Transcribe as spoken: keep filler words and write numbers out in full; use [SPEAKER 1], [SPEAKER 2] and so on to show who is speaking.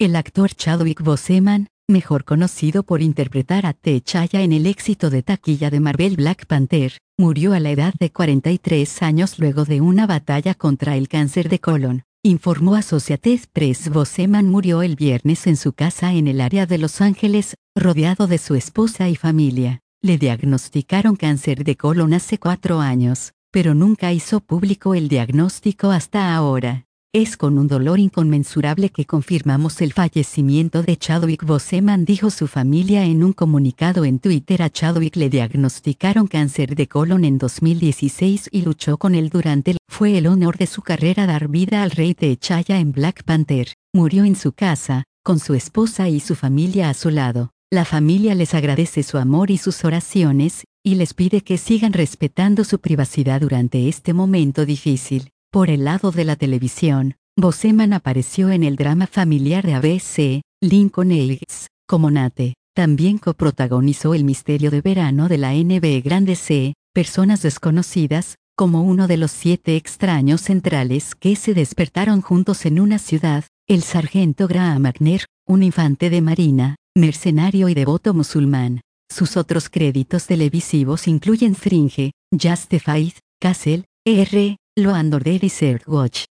[SPEAKER 1] El actor Chadwick Boseman, mejor conocido por interpretar a T'Challa en el éxito de taquilla de Marvel Black Panther, murió a la edad de cuarenta y tres años luego de una batalla contra el cáncer de colon, informó Associated Press. Boseman murió el viernes en su casa en el área de Los Ángeles, rodeado de su esposa y familia. Le diagnosticaron cáncer de colon hace cuatro años, pero nunca hizo público el diagnóstico hasta ahora. Es con un dolor inconmensurable que confirmamos el fallecimiento de Chadwick Boseman, dijo su familia en un comunicado en Twitter. A Chadwick le diagnosticaron cáncer de colon en dos mil dieciséis y luchó con él durante el... Fue el honor de su carrera dar vida al rey T'Challa en Black Panther. Murió en su casa, con su esposa y su familia a su lado. La familia les agradece su amor y sus oraciones, y les pide que sigan respetando su privacidad durante este momento difícil. Por el lado de la televisión, Boseman apareció en el drama familiar de A B C, Lincoln Heights, como Nate. También coprotagonizó El misterio de verano de la N B E Grande C, Personas desconocidas, como uno de los siete extraños centrales que se despertaron juntos en una ciudad. El sargento Graham McNair, un infante de marina, mercenario y devoto musulmán. Sus otros créditos televisivos incluyen Fringe, Justified, Castle, R, Law and Order y Search Watch.